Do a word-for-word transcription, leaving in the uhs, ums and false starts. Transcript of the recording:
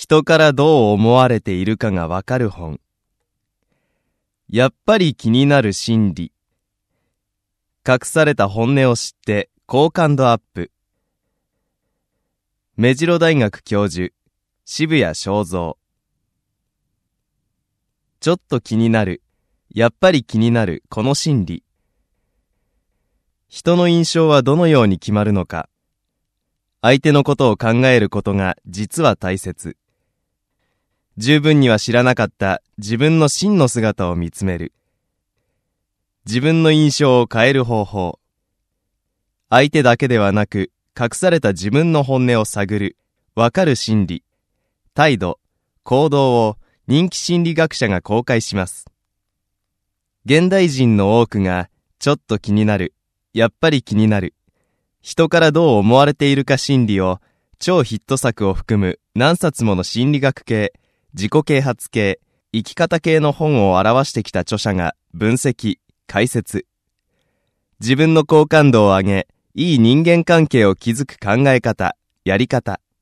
人からどう思われているかがわかる本。やっぱり気になる心理。隠された本音を知って好感度アップ。目白大学教授、渋谷正蔵。ちょっと気になる、やっぱり気になるこの心理。人の印象はどのように決まるのか。相手のことを考えることが実は大切。十分には知らなかった自分の真の姿を見つめる。自分の印象を変える方法。相手だけではなく、隠された自分の本音を探る、わかる心理、態度、行動を人気心理学者が公開します。現代人の多くが、ちょっと気になる、やっぱり気になる、人からどう思われているか心理を、超ヒット作を含む何冊もの心理学系、自己啓発系、生き方系の本を表してきた著者が分析、解説。自分の好感度を上げ、いい人間関係を築く考え方、やり方。